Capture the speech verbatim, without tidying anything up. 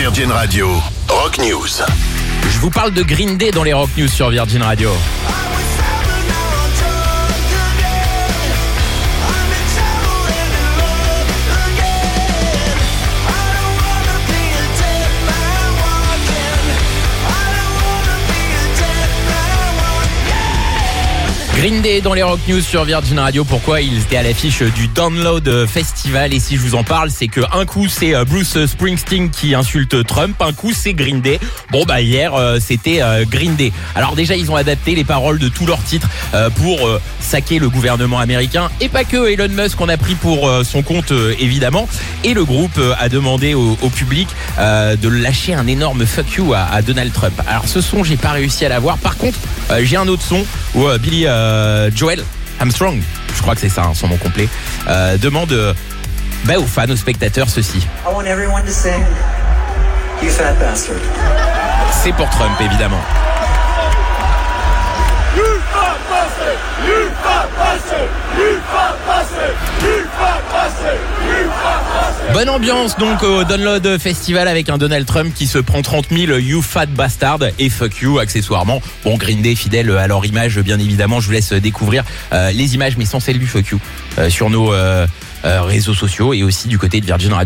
Virgin Radio, Rock News. Je vous parle de Green Day dans les Rock News sur Virgin Radio. Green Day dans les Rock News sur Virgin Radio. Pourquoi ils étaient à l'affiche du Download Festival? Et si je vous en parle, c'est que un coup c'est Bruce Springsteen qui insulte Trump, un coup c'est Green Day. Bon bah hier euh, c'était euh, Green Day. Alors déjà ils ont adapté les paroles de tous leurs titres euh, pour euh, saquer le gouvernement américain, et pas que. Elon Musk en a pris pour euh, son compte euh, évidemment, et le groupe euh, a demandé au, au public euh, de lâcher un énorme fuck you à, à Donald Trump. Alors ce son j'ai pas réussi à l'avoir. Par contre euh, j'ai un autre son où euh, Billy euh, Euh, Joel Armstrong, je crois que c'est ça hein, son nom complet, euh, demande euh, bah, aux fans, aux spectateurs ceci. I want everyone to sing, you fat bastard. C'est pour Trump évidemment. You fat bastard, you fat bastard, you fat bastard, you fat bastard, you fat bastard. Bonne ambiance donc au Download Festival avec un Donald Trump qui se prend trente mille You Fat Bastard et Fuck You accessoirement. Bon, Green Day fidèle à leur image bien évidemment. Je vous laisse découvrir euh, les images mais sans celle du Fuck You euh, sur nos euh, euh, réseaux sociaux et aussi du côté de Virgin Radio.